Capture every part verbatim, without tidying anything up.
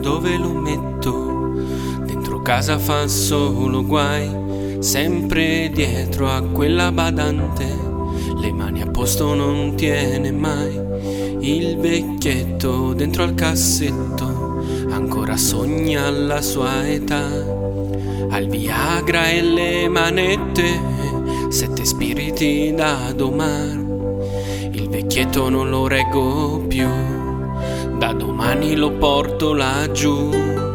dove lo metto, dentro casa fa solo guai, sempre dietro a quella badante, le mani a posto non tiene mai. Il vecchietto dentro al cassetto ancora sogna la sua età, al Viagra e le manette, sette spiriti da domare. Il vecchietto non lo reggo più, da domani lo porto laggiù.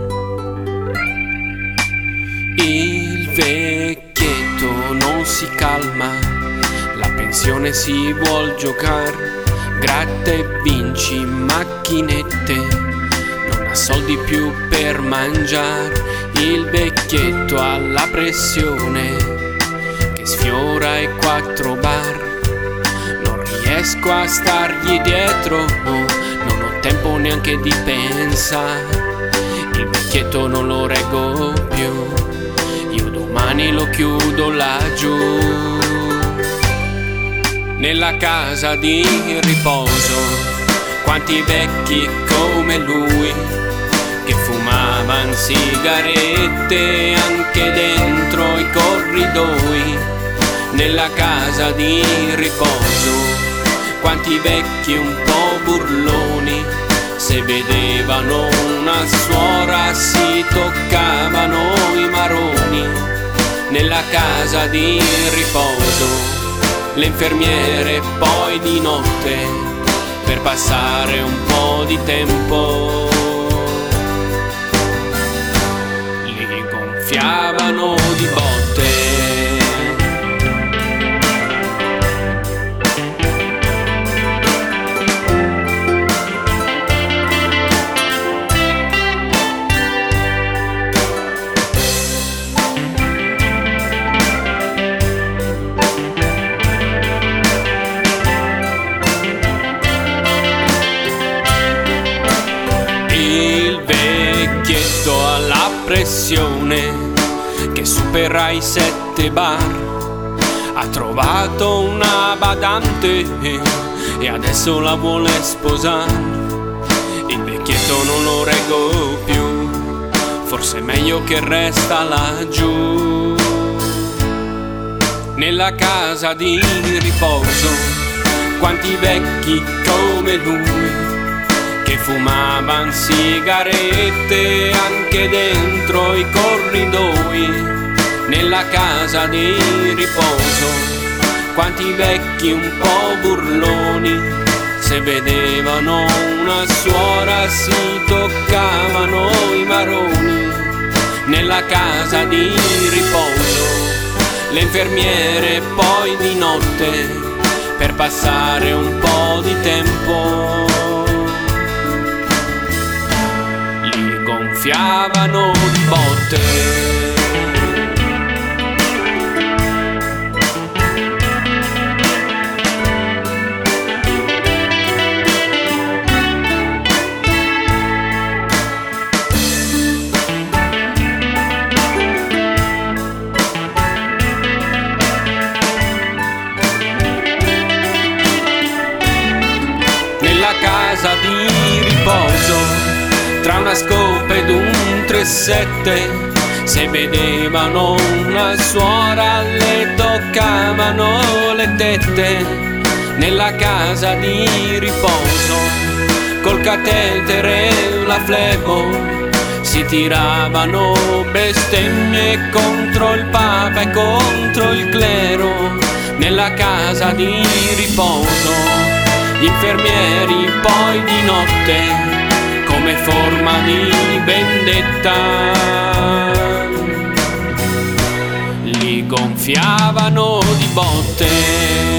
Il vecchietto non si calma, la pensione si vuol giocare, gratta e vinci macchinette, non ha soldi più per mangiare. Il vecchietto ha la pressione che sfiora i quattro bar, non riesco a stargli dietro, no, non ho tempo neanche di pensare. Il vecchietto non lo reggo più, io domani lo chiudo laggiù. Nella casa di riposo, quanti vecchi come lui, che fumavan sigarette anche dentro i corridoi. Nella casa di riposo, quanti vecchi un po' burloni, se vedevano una suora si toccavano i maroni. Nella casa di riposo, le infermiere poi di notte, per passare un po' di tempo, li gonfiavano di botte. Alla pressione che supera i sette bar, ha trovato una badante e adesso la vuole sposare. Il vecchietto non lo reggo più, forse è meglio che resta laggiù. Nella casa di riposo, quanti vecchi come lui, che fumavan sigarette anche dentro i corridoi. Nella casa di riposo, quanti vecchi un po' burloni, se vedevano una suora si toccavano i maroni. Nella casa di riposo, le infermiere poi di notte, per passare un po' di tempo, gonfiavano di botte. Nella casa di riposo, tra una scopa ed un tre sette, se vedevano una suora le toccavano le tette. Nella casa di riposo, col catetere e la flebo, si tiravano bestemmie contro il Papa e contro il clero. Nella casa di riposo, gli infermieri poi di notte, come forma di vendetta, li gonfiavano di botte.